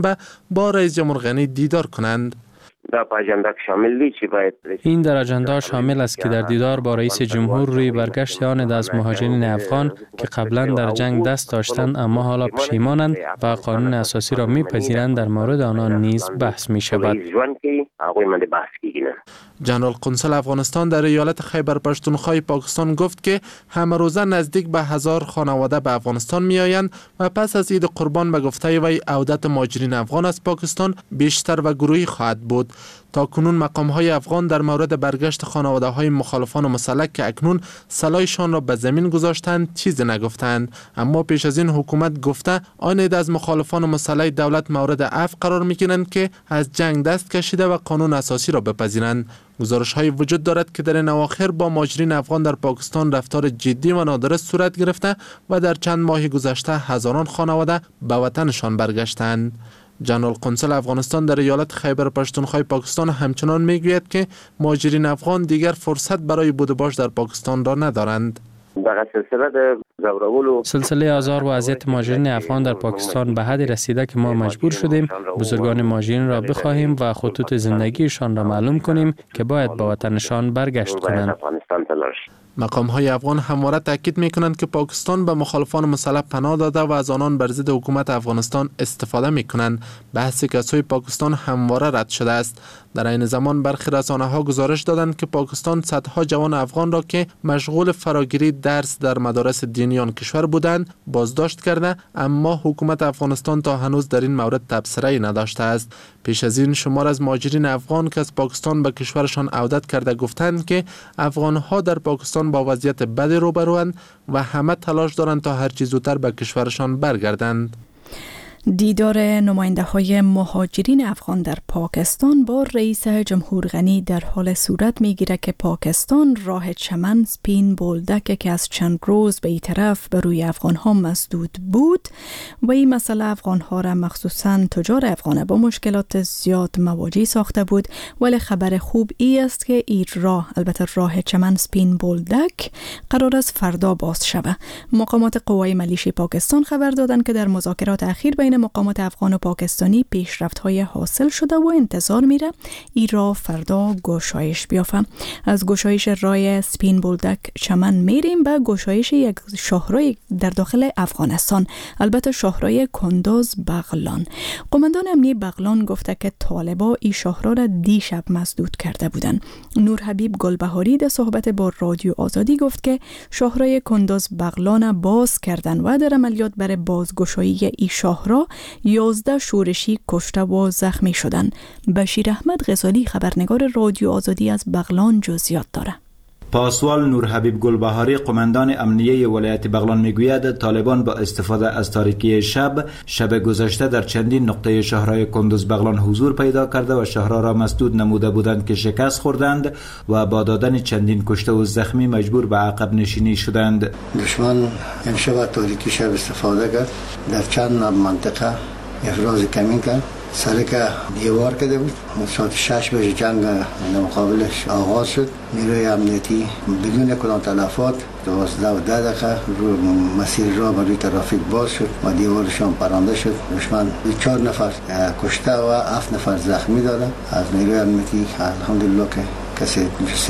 با رئیس جمهور غنی دیدار کنند. این در اجندا شامل است که در دیدار با رئیس جمهور روی برگشت آن از مهاجرین افغان که قبلا در جنگ دست داشتند اما حالا پشیمانند و قانون اساسی را میپذیرند در مورد آنان نیز بحث می شود. جنرال قنصل افغانستان در ایالت خیبر پختونخوا پاکستان گفت که همه روزه نزدیک به 1000 خانواده به افغانستان می آیند و پس از عید قربان به گفته وی عودت مهاجرین افغان از پاکستان بیشتر و گروهی خواهد بود. تا کنون مقام‌های افغان در مورد برگشت خانواده‌های مخالفان مسلح که اکنون سلاحشان را به زمین گذاشتند چیزی نگفتند، اما پیش از این حکومت گفته آن عده از مخالفان مسلح دولت مورد عفو قرار می‌گیرند که از جنگ دست کشیده و قانون اساسی را بپذیرند. گزارش‌های وجود دارد که در این اواخر با مهاجرین افغان در پاکستان رفتار جدی و نادرست صورت گرفته و در چند ماه گذشته هزاران خانواده به وطنشان برگشتند. جنرال قنصل افغانستان در ایالت خیبر پختونخوا پاکستان همچنان میگوید که مهاجرین افغان دیگر فرصت برای بود و باش در پاکستان را ندارند. سلسله آزار و اذیت مهاجرین افغان در پاکستان به حدی رسیده که ما مجبور شدیم بزرگان مهاجرین را بخواهیم و خطوط زندگیشان را معلوم کنیم که باید به وطنشان برگشت کنند. مقام‌های افغان همواره تاکید می‌کنند که پاکستان به مخالفان مسلح پناه داده و از آنان بر ضد حکومت افغانستان استفاده می‌کنند. بحث که از سوی پاکستان همواره رد شده است. در این زمان برخی رسانه‌ها گزارش دادند که پاکستان صدها جوان افغان را که مشغول فراگیری درس در مدارس دینی آن کشور بودند بازداشت کرده، اما حکومت افغانستان تا هنوز در این مورد تبصره‌ای نداشته است. پیش از این شمار از مهاجرین افغان که از پاکستان به کشورشان عودت کرده گفتند که افغان‌ها در پاکستان با وضعیت بدی روبروند و همه تلاش دارند تا هر چه زودتر به کشورشان برگردند. دیدار نماینده های مهاجرین افغان در پاکستان با رئیس جمهور غنی در حال صورت میگیره که پاکستان راه چمن سپین بولدک که از چند روز به این طرف به روی افغان ها مسدود بود و این مسئله افغان ها را مخصوصا تجار افغان با مشکلات زیاد مواجه ساخته بود، ولی خبر خوب ای است که این راه، البته راه چمن سپین بولدک، قرار است فردا باز شود. مقامات قوای ملیشی پاکستان خبر دادند که در مذاکرات اخیر بین مقامات افغان و پاکستانی پیشرفت‌های حاصل شده و انتظار میره این راه فردا گشایش بیافته. از گشایش راه سپین بولدک چمن میریم به گشایش یک شاهراه در داخل افغانستان، البته شاهراه کندوز بغلان. قماندان امنیه بغلان گفته که طالبا این شاهراه را دیشب مسدود کرده بودند. نور حبیب گلبهاری در صحبت با رادیو آزادی گفت که شاهراه کندوز بغلان باز کردن و در عملیات برای بازگشایی این شاهراه 11 شورشی کشته و زخمی شدند. بشیر احمد غزالی خبرنگار رادیو آزادی از بغلان جزئیات داره. پاسوال نور حبیب گلبهاری قماندان امنیه ولایت بغلان میگوید طالبان با استفاده از تاریکی شب گذشته در چندین نقطه شهرهای کندوز بغلان حضور پیدا کرده و شهرها را مسدود نموده بودند که شکست خوردند و با دادن چندین کشته و زخمی مجبور به عقب نشینی شدند. دشمن امشب تاریکی شب استفاده کرد، در چند منطقه افراز کمین کرد، سر که دیوار کرده بود. ساعت 6 بجه جنگ مقابلش آغاز شد. نیروی امنیتی بدون کدام تلفات 12 و 10 دقیقه رو مسیر را برای ترافیک باز شد و دیوارشان پرانده شد. دشمن 4 نفر کشته و 7 نفر زخمی داده. از نیروی امنیتی الحمدلله که کسی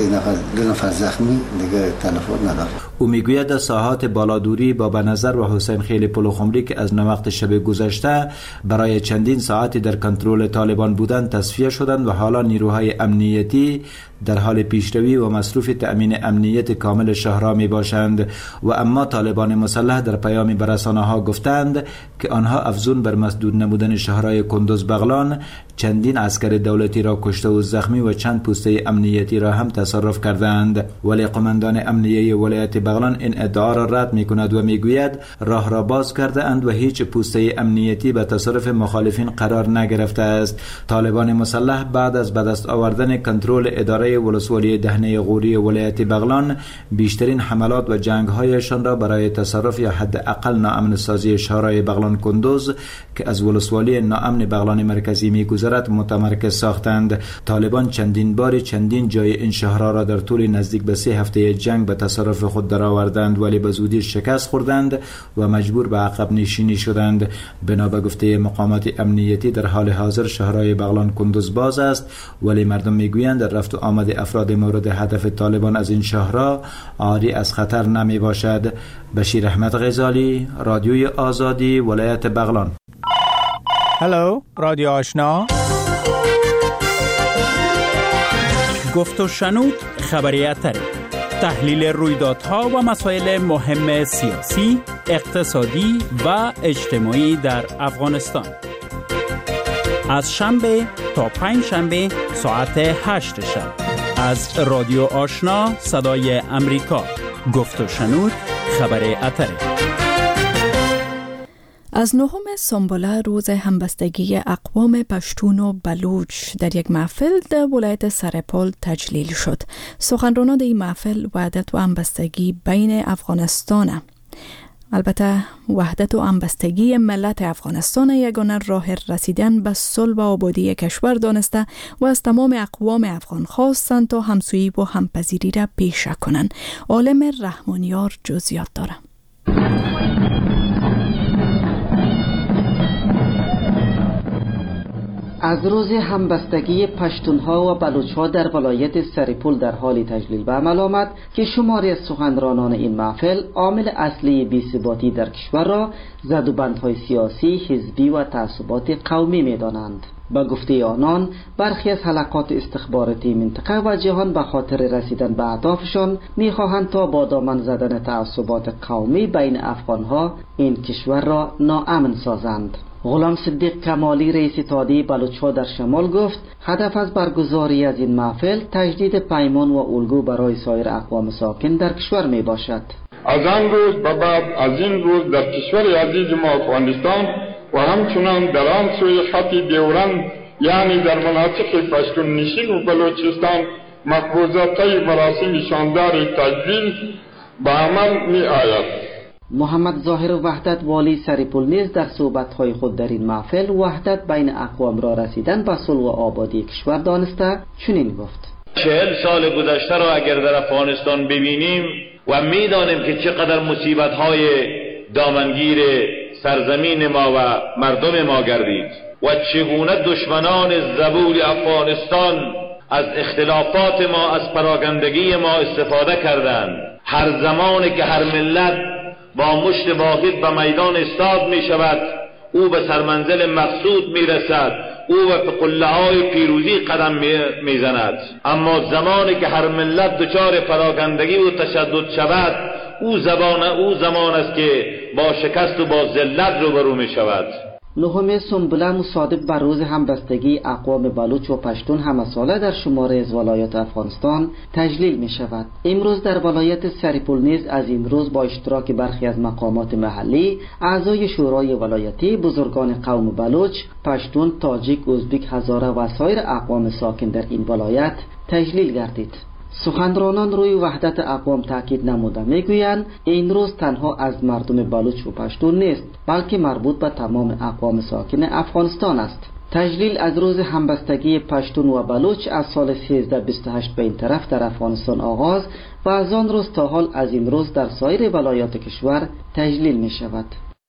2 نفر زخمی دیگه تلفات نداره. او میگوید ساحات بالادوری بابا نظر و حسین خیل پلوخمری که از وقت شب گذشته برای چندین ساعتی در کنترل طالبان بودند تصفیه شدند و حالا نیروهای امنیتی در حال پیشروی و مصروف تأمین امنیت کامل شهرها می باشند. و اما طالبان مسلح در پیامی به رسانه‌ها گفتند که آنها افزون بر مسدود نمودن شهرهای کندوز بغلان چندین عسکر دولتی را کشته و زخمی و چند پوسته امنیتی را هم تصرف کردند. ولی قماندان امنیه ولایت بغلان این ادعا را رد می کند و می گوید راه را باز کرده اند و هیچ پوسته امنیتی به تصرف مخالفین قرار نگرفته است. طالبان مسلح بعد از به دست آوردن کنترل اداره شورای ولسوالی دهنه غوری ولایت بغلان بیشترین حملات و جنگ‌هایشان را برای تصرف یا حداقل ناامن سازی شورای بغلان کندوز که از ولسوالی ناامن بغلان مرکزی می‌گذرد متمرکز ساختند. طالبان چندین بار چندین جای این شهرها را در طول نزدیک به 3 هفته جنگ به تصرف خود درآوردند، ولی به زودی شکست خوردند و مجبور به عقب نشینی شدند. بنا به گفته مقامات امنیتی در حال حاضر شهرهای بغلان کندوز باز است، ولی مردم میگویند در رفت و آمد افراد مورد هدف طالبان از این شهرها عاری از خطر نمی باشد. بشیر احمد غزالی، رادیوی آزادی، ولایت بغلان. هلو، رادیو آشنا. گفت و شنود خبریت تحلیل رویدادها و مسائل مهم سیاسی، اقتصادی و اجتماعی در افغانستان. از شنبه تا پنج شنبه ساعت 8 شب از رادیو آشنا صدای امریکا. گفت و شنود خبر اتره. از 9 سنبله روز همبستگی اقوام پشتون و بلوچ در یک محفل در ولایت سرپل تجلیل شد. سخنرانان این محفل وحدت و همبستگی بین افغانستان، البته وحدت و همبستگی ملت افغانستان یگانه راه رسیدن به صلح و آبادی کشور دانسته و از تمام اقوام افغان خواستند تا همسویی و همپذیری را پیشه کنند. عالم رحمانیار جزئیات داره. از روز همبستگی پشتونها و بلوچها در ولایت سرپل در حال تجلیل به عمل آمد که شماری از سخنرانان این محفل عامل اصلی بی‌ثباتی در کشور را زدوبندهای سیاسی، حزبی و تعصبات قومی می‌دانند. با گفته آنان برخی از حلقات استخباراتی منطقه و جهان به خاطر رسیدن به اهدافشان می‌خواهند تا با دامن زدن تعصبات قومی بین افغانها این کشور را ناامن سازند. غلام صدیق کمالی رئیس اتحادیه بلوچ‌ها در شمال گفت هدف از برگزاری از این محفل تجدید پیمان و الگو برای سایر اقوام ساکن در کشور می باشد. از آن روز به بعد از این روز در کشور عزیز ما افغانستان و همچنان در آن سوی خط دیورند یعنی در مناطق پشتون نشین و بلوچستان مقبوضه‌های مراسم شاندار تجلیل به عمل می آید. محمد ظاهر وحدت والی سرپل نیز در صحبت‌های خود در این محفل وحدت بین اقوام را رسیدن به صلح و آبادی کشور دانسته چنین گفت: 40 سال گذشته را اگر در افغانستان ببینیم و می‌دانیم که چقدر مصیبت‌های دامنگیر سرزمین ما و مردم ما گردید و چگونه دشمنان زبون افغانستان از اختلافات ما، از پراگندگی ما استفاده کردند. هر زمانی که هر ملت با مشت واحد به میدان استاد می شود، او به سرمنزل مقصود می رسد، او به قله‌های پیروزی قدم می زند. اما زمانی که هر ملت دچار پراگندگی و تشدد شود، او زمان است که با شکست و با ذلت روبرو می شود. 9 سنبله مصادف بر روز همبستگی اقوام بلوچ و پشتون همه ساله در شماره از ولایات افغانستان تجلیل می شود. امروز در ولایت سرپل نیز از این روز با اشتراک برخی از مقامات محلی، اعضای شورای ولایتی، بزرگان قوم بلوچ، پشتون، تاجیک، ازبک، هزاره و سایر اقوام ساکن در این ولایت تجلیل گردید. سخنرانان روی وحدت اقوام تاکید نموده میگویند این روز تنها از مردم بلوچ و پشتون نیست، بلکه مربوط به تمام اقوام ساکن افغانستان است. تجلیل از روز همبستگی پشتون و بلوچ از سال 1328 به این طرف در افغانستان آغاز و از آن روز تا حال از این روز در سایر ولایات کشور تجلیل می شود.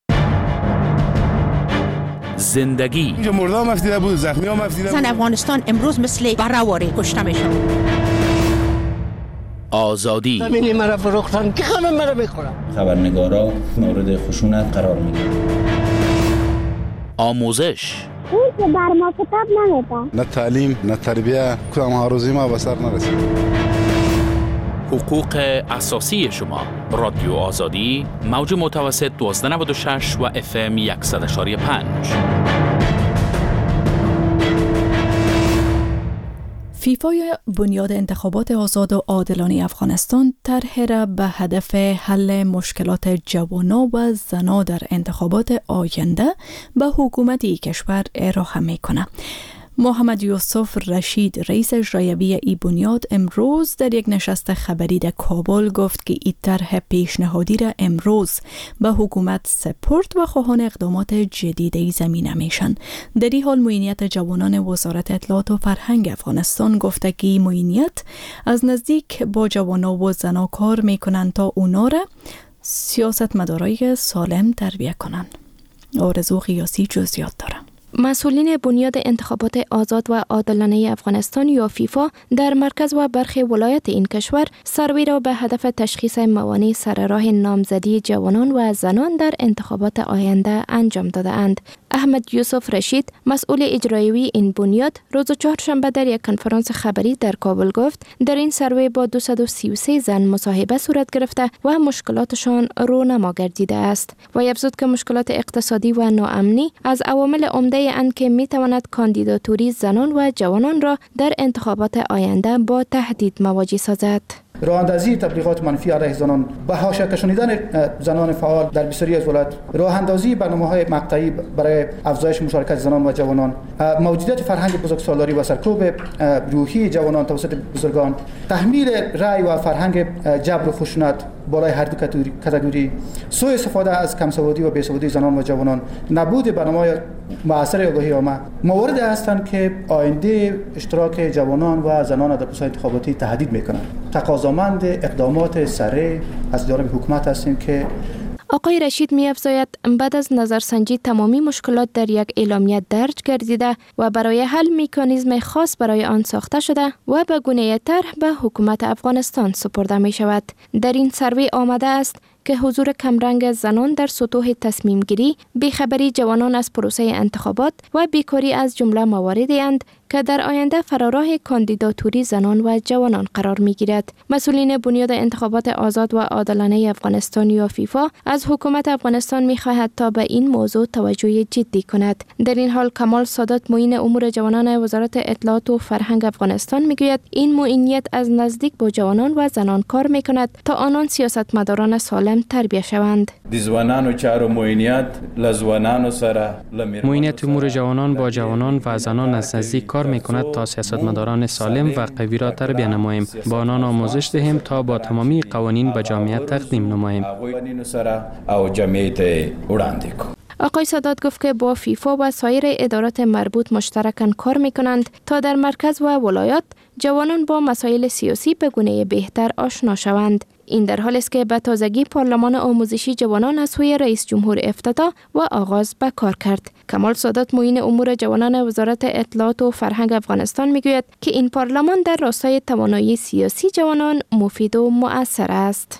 زندگی مردم افتیده بود، زخمی هم افتیده بود. زن افغانستان امروز مثل بره‌واره کشته میشن. آزادی زمینی مرا فروختن که همه مرا میخورن. خبرنگارا مورد خشونت قرار میگیرن. آموزش اون که بر ما کتاب نمیده. نه تعلیم نه تربیه، کدام هاروزی ما به سر نرسید. حقوق اساسی شما. رادیو آزادی، موج متوسط 1296 و FM 100.5. فیفای بنیاد انتخابات آزاد و عادلانه افغانستان طرح را به هدف حل مشکلات جوانا و زنا در انتخابات آینده به حکومت کشور ارائه می‌کند. محمد یوسف رشید رئیس اجرایی ای بنیاد امروز در یک نشست خبری در کابل گفت که این طرح پیشنهادی را امروز به حکومت سپرد و خواهان اقدامات جدید ای زمینه میشن. در این حال معینیت جوانان وزارت اطلاعات و فرهنگ افغانستان گفته که این معینیت از نزدیک با جوانا و زنا کار میکنند تا اونا را سیاستمدارای سالم تربیت کنند. آرزو قیاسی جزئیات داره. مسئولین بنیاد انتخابات آزاد و عادلانه افغانستان یا فیفا در مرکز و برخی ولایت این کشور سروی را به هدف تشخیص موانع سر راه نامزدی جوانان و زنان در انتخابات آینده انجام داده اند. احمد یوسف رشید مسئول اجرایی این بنیاد روز چهارشنبه در یک کنفرانس خبری در کابل گفت در این سروی با 233 زن مصاحبه صورت گرفته و مشکلاتشان رونما گردیده است و افزود که مشکلات اقتصادی و ناامنی از عوامل عمده اند که می تواند کاندیداتوری زنان و جوانان را در انتخابات آینده با تهدید مواجه سازد. راه اندازی تبلیغات منفی علیه زنان، به حاشیه کشانیدن زنان فعال در بسیاری از ولایات، راه اندازی برنامه‌های مقطعی برای افزایش مشارکت زنان و جوانان، موجودیت فرهنگ بزرگسالاری و سرکوب روحی جوانان توسط بزرگان، تحمیل رأی و فرهنگ جبر و خشونت بالای هر دو کاتگوری، سوء استفاده از کمسوادی و بیسوادی زنان و جوانان، نبود برنامه‌های مؤثر آگاهی عامه مواردی هستند که آینده اشتراک جوانان و زنان در پروسه انتخاباتی تهدید می‌کنند. تقاضامند اقدامات سریع از جانب حکومت هستیم که آقای رشید می‌افزاید بعد از نظرسنجی تمامی مشکلات در یک اعلامیه درج گردیده و برای حل مکانیزم خاص برای آن ساخته شده و به گونه طرح به حکومت افغانستان سپرده می شود. در این سروی آمده است که حضور کمرنگ زنان در سطوح تصمیم گیری، بیخبری جوانان از پروسه انتخابات و بیکاری از جمله مواردی اند که در آینده فراراه کاندیداتوری زنان و جوانان قرار می گیرد. مسئولین بنیاد انتخابات آزاد و عادلانه افغانستان یا فیفا از حکومت افغانستان می خواهد تا به این موضوع توجه جدی کند. در این حال کمال سادات معین امور جوانان وزارت اطلاعات و فرهنگ افغانستان می گوید این معینیت از نزدیک با جوانان و زنان کار می کند تا آنان سیاستمداران سالم تربیت شوند. معینیت امور جوانان با جوانان و زنان از نزدیک کار می کند تا سیاستمداران سالم و قوی را تربیت نماییم، با آنان آموزش دهیم تا با تمامی قوانین به جامعه تقدیم نماییم. آقای سادات گفت که با فیفا و سایر ادارات مربوط مشترکاً کار می کنند تا در مرکز و ولایات جوانان با مسائل سیاسی به گونه بهتر آشنا شوند. این در حالی است که به تازگی پارلمان آموزشی جوانان از سوی رئیس جمهور افتتاح و آغاز به کار کرد. کمال سادات معین امور جوانان وزارت اطلاعات و فرهنگ افغانستان میگوید که این پارلمان در راستای توانایی سیاسی جوانان مفید و مؤثر است.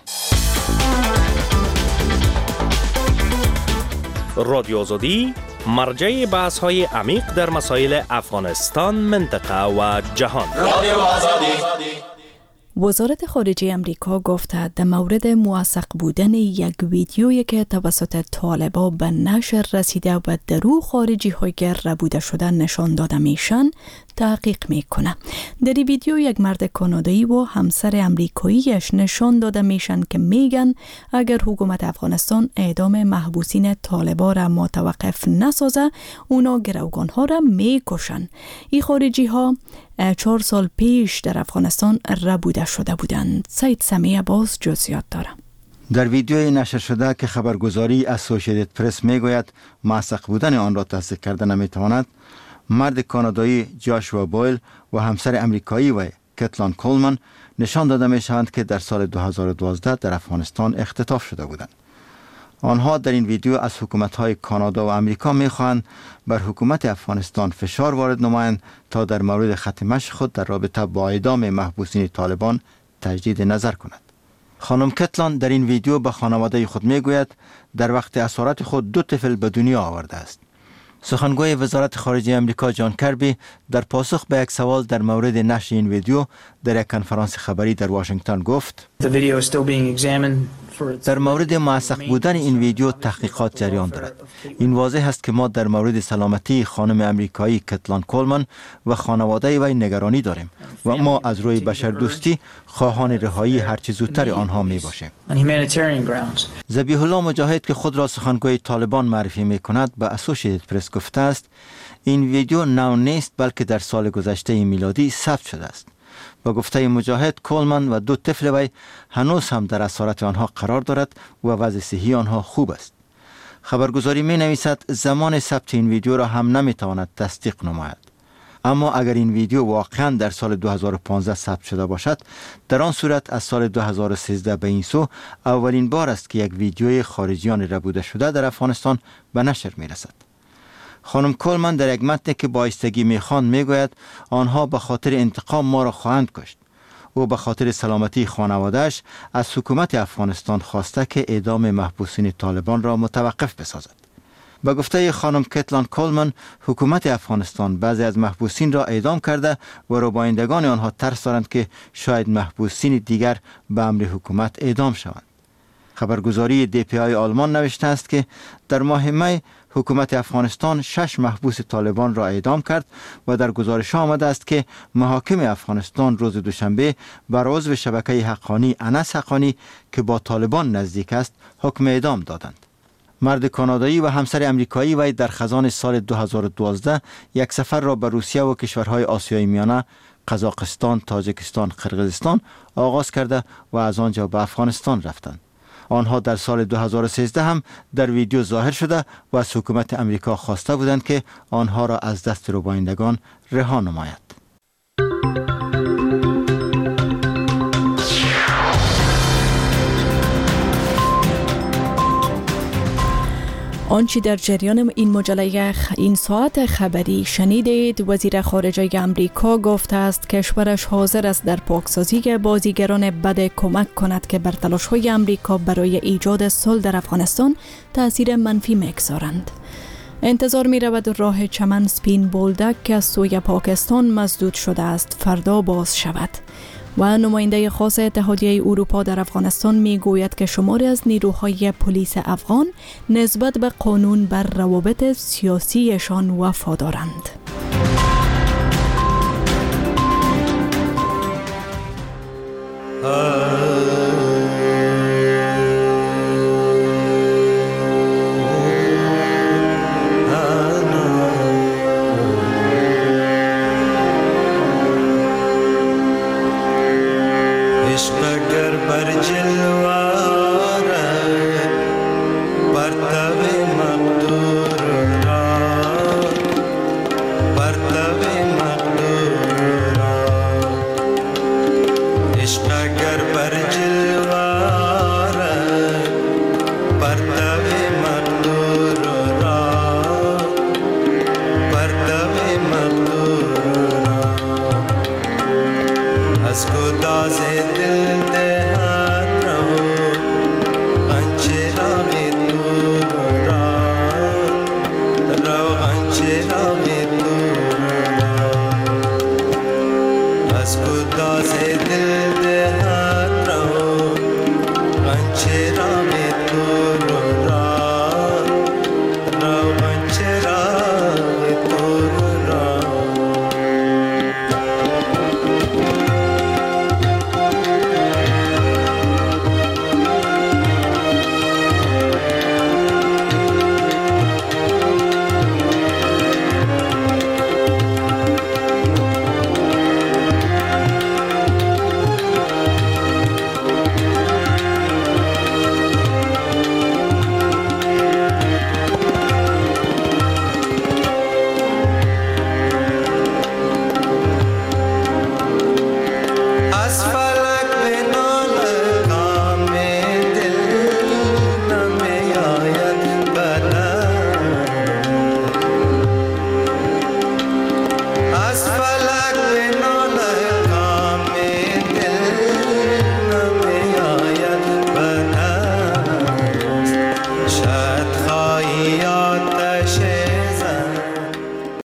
رادیو آزادی مرجع بحث‌های عمیق در مسائل افغانستان، منطقه و جهان. رادیو آزادی. وزارت خارجه امریکا گفته در مورد موثق بودن یک ویدیویی که توسط طالبان به نشر رسیده و در او خارجی های ربوده شده نشان داده میشن تحقیق میکنه. در این ویدیو یک مرد کانادایی و همسر امریکاییش نشان داده میشن که میگن اگر حکومت افغانستان اعدام محبوسین طالبان را متوقف نسازه اونا گروگان ها را میکشن. این خارجی ها 4 سال پیش در افغانستان ربوده شده بودند. سید سمیع باز جزئیات داره. در ویدیوی نشر شده که خبرگزاری اسوسییتد پرس میگوید موثق بودن آن را تصدیق کرده نمیتواند، مرد کانادایی جاشوا بویل و همسر امریکایی و کتلان کولمن نشان داده می شوند که در سال 2012 در افغانستان اختطاف شده بودند. آنها در این ویدیو از حکومت‌های کانادا و امریکا می‌خواهند بر حکومت افغانستان فشار وارد نمایند تا در مورد خط مشی خود در رابطه با اعدام محبوسین طالبان تجدید نظر کند. خانم کتلان در این ویدیو به خانواده خود میگوید در وقت اسارت خود 2 طفل به دنیا آورده است. سخنگوی وزارت خارجه امریکا جان کربی در پاسخ به یک سوال در مورد نشر این ویدیو در یک کنفرانس خبری در واشنگتن گفت در مورد موثق بودن این ویدیو تحقیقات جریان دارد. این واضح است که ما در مورد سلامتی خانم امریکایی کتلان کولمن و خانواده وی نگرانی داریم و ما از روی بشردوستی خواهان رهایی هرچه زودتر آنها می باشیم. ذبیح الله مجاهد که خود را سخنگوی طالبان معرفی می کند به اسوسییتد پرس گفته است این ویدیو نو نیست بلکه در سال گذشته میلادی ثبت شده است. با گفته مجاهد، کولمن و 2 طفل وی هنوز هم در اسارت آنها قرار دارد و وضع صحی آنها خوب است. خبرگزاری می نویسد زمان ثبت این ویدیو را هم نمی تواند تصدیق نماید. اما اگر این ویدیو واقعا در سال 2015 ثبت شده باشد، در آن صورت از سال 2013 به این سو اولین بار است که یک ویدیوی خارجیان ربوده شده در افغانستان به نشر می رسد. خانم کولمن در یک متن که با ایستگی میخواند میگوید آنها به خاطر انتقام ما را خواهند کشت. او به خاطر سلامتی خانواده‌اش از حکومت افغانستان خواسته که اعدام محبوسین طالبان را متوقف بسازد. به گفته خانم کتلان کولمن، حکومت افغانستان بعضی از محبوسین را اعدام کرده و روبایندگان آنها ترس دارند که شاید محبوسین دیگر به امر حکومت اعدام شوند. خبرگزاری DPI آلمان نوشته است که در ماه می حکومت افغانستان 6 محبوس طالبان را اعدام کرد و در گزارش آمده است که محاکم افغانستان روز دوشنبه بر عضو شبکه حقانی انس حقانی که با طالبان نزدیک است حکم اعدام دادند. مرد کانادایی و همسر امریکایی وی در خزان سال 2012 یک سفر را به روسیه و کشورهای آسیای میانه، قزاقستان، تاجیکستان، قرقیزستان آغاز کرده و از آنجا به افغانستان رفتند. آنها در سال 2013 هم در ویدیو ظاهر شده و از حکومت امریکا خواسته بودند که آنها را از دست روبایندگان رها نماید. آنچه در جریان این مجله این ساعت خبری شنیدید، وزیر خارجه امریکا گفته است کشورش حاضر است در پاکسازی بازیگران بد کمک کند که بر تلاش‌های امریکا برای ایجاد صلح در افغانستان تأثیر منفی می‌گذارند. انتظار می‌رود راه چمن سپین بولدک که از سوی پاکستان مسدود شده است فردا باز شود. و نماینده خاص اتحادیه اروپا در افغانستان میگوید که شماری از نیروهای پلیس افغان نسبت به قانون بر روابط سیاسیشان وفادارند.